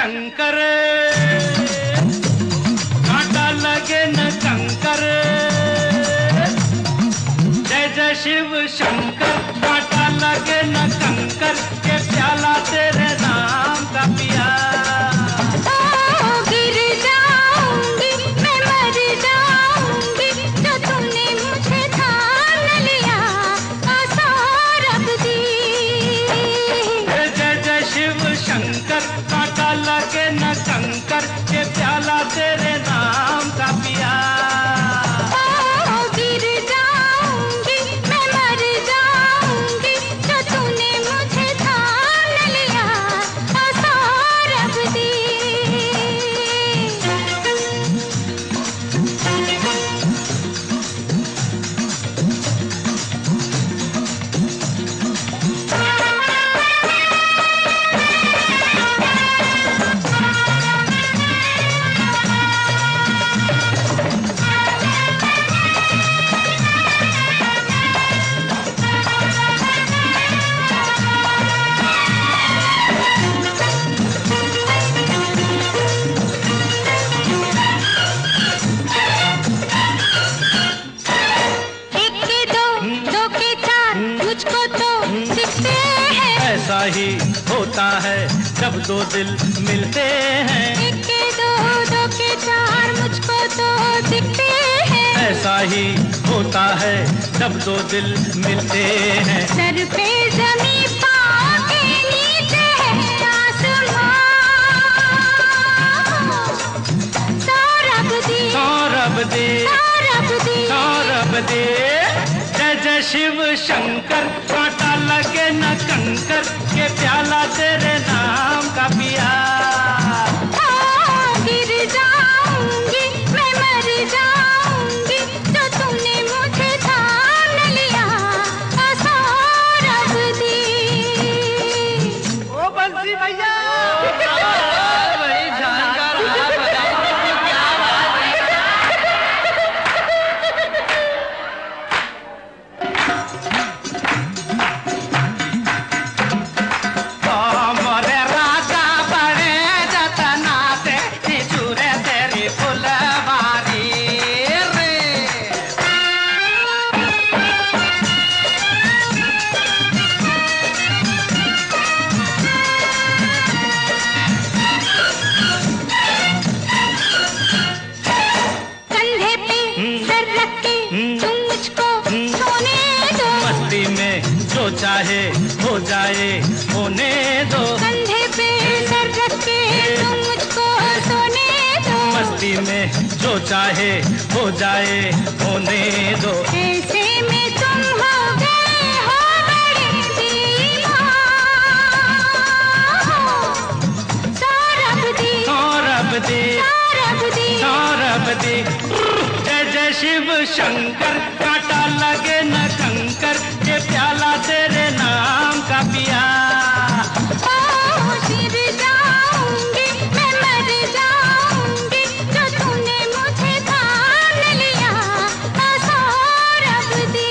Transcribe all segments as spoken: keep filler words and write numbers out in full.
शंकर, कांटा लगे न कंकर। जय जय शिव शंकर, कांटा लगे न कंकर, के प्याला तेरे नाम का पिया। कांटा लगे न कंकर, के प्याला तेरे नाम का पिया। ओ गिर जाऊंगी मैं, मर जाऊंगी, जो तूने मुझे थाम लिया सौरभ दी। ऐसा ही होता है जब दो दिल मिलते हैं। एक के दो, दो के चार, मुझको तो दिखते हैं। ऐसा ही होता है जब दो दिल मिलते हैं। सर पे जमीन, पाँव के नीचे है आसमां। सौरभ दी, सौरभ दी, सौरभ दी, सौरभ दी। जय जय शिव शंकर, कांटा लगे न कंकर, के प्याला तेरे नाम का पिया। ओ गिर जाऊंगी मैं, मर जाऊंगी, जो तूने मुझे थाम लिया सौरभ दी। ओ बंसी भैया, बड़ी जानकार क्या बात है। जो चाहे हो जाए होने दो, कंधे पे सर रख के तुम मुझको सोने दो। मस्ती में जो चाहे हो जाए होने दो। ऐसे में तुम हो गए हो बड़े दीवान। सौरभ दी, सौरभ दी, सौरभ दी, सौरभ दी। जय जय शिव शंकर, कांटा लगे न कंकर, के प्याला तेरे नाम का पिया। ओ गिर जाऊंगी मैं, मर जाऊंगी, जो तूने मुझे थाम लिया सौरभ दी।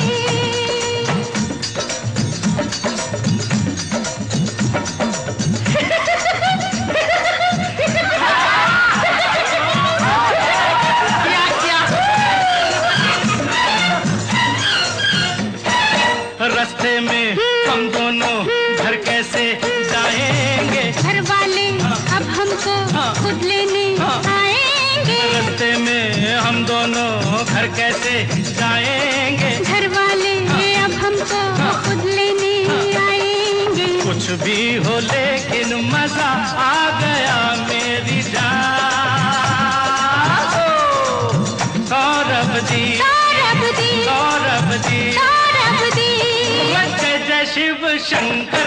रास्ते में हम दोनों घर कैसे जाएंगे? घर वाले अब हमको खुद लेने आएंगे। रास्ते में हम दोनों घर कैसे जाएंगे? घर वाले अब हमको खुद लेने आएंगे। कुछ भी हो लेकिन मजा आ गया मेरी जान। सौरभ दी, सौरभ दी, सौरभ दी, सौरभ दी। जय जय शिव शंकर।